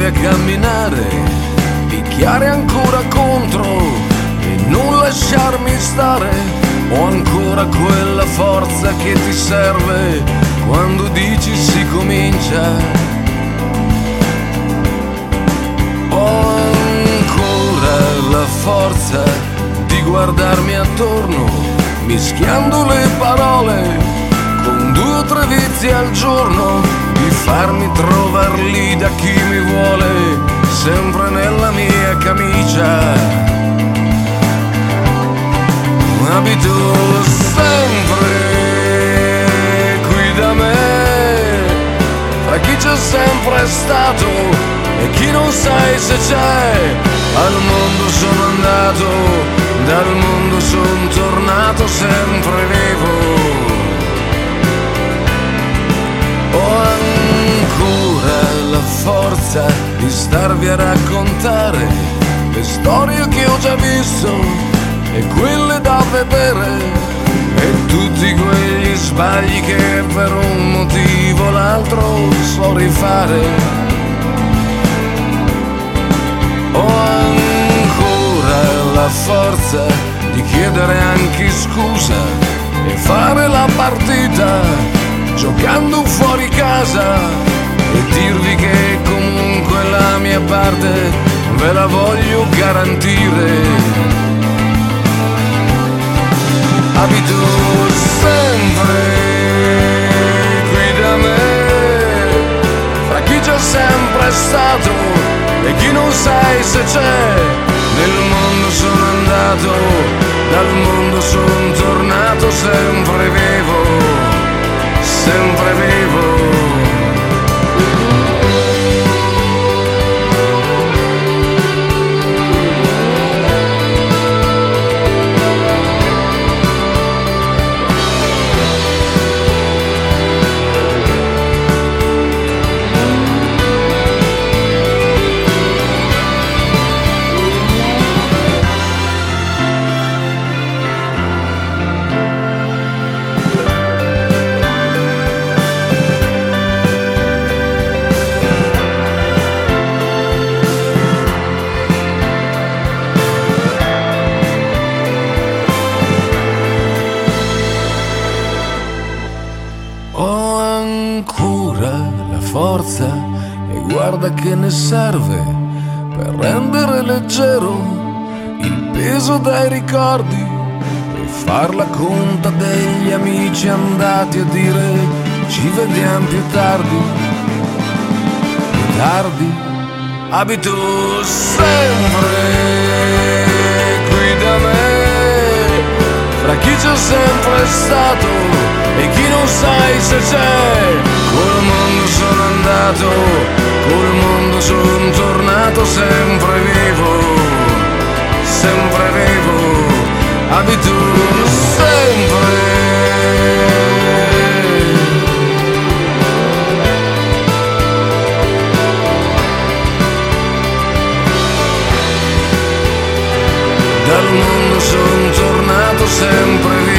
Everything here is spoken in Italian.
provi a camminare, picchiare ancora contro e non lasciarmi stare. Ho ancora quella forza che ti serve quando dici si comincia. Ho ancora la forza di guardarmi attorno, mischiando le parole con 2 o 3 vizi al giorno, di farmi trovar lì da chi mi vuole, sempre nella mia camicia. Abito sempre qui da me, fra chi c'è sempre stato e chi non sai se c'è. Al mondo sono andato, dal mondo sono tornato sempre vivo. Ho ancora la forza di starvi a raccontare le storie che ho già visto e quelle da vedere, e tutti quegli sbagli che per un motivo o l'altro so rifare. Ho ancora la forza di chiedere anche scusa e fare la partita giocando fuori casa, e dirvi che comunque la mia parte ve la voglio garantire. Abito sempre qui da me, fra chi c'è sempre stato e chi non sai se c'è. Nel mondo sono andato, dal mondo sono tornato sempre vivo, sempre vivo. E guarda che ne serve per rendere leggero il peso dei ricordi e far la conta degli amici andati a dire ci vediamo più tardi. Più tardi. Abito sempre qui da me, fra chi c'è sempre stato e chi non sai se c'è. Col mondo sono andato, col mondo sono tornato sempre vivo, sempre vivo. Abito sempre dal mondo sono tornato sempre vivo.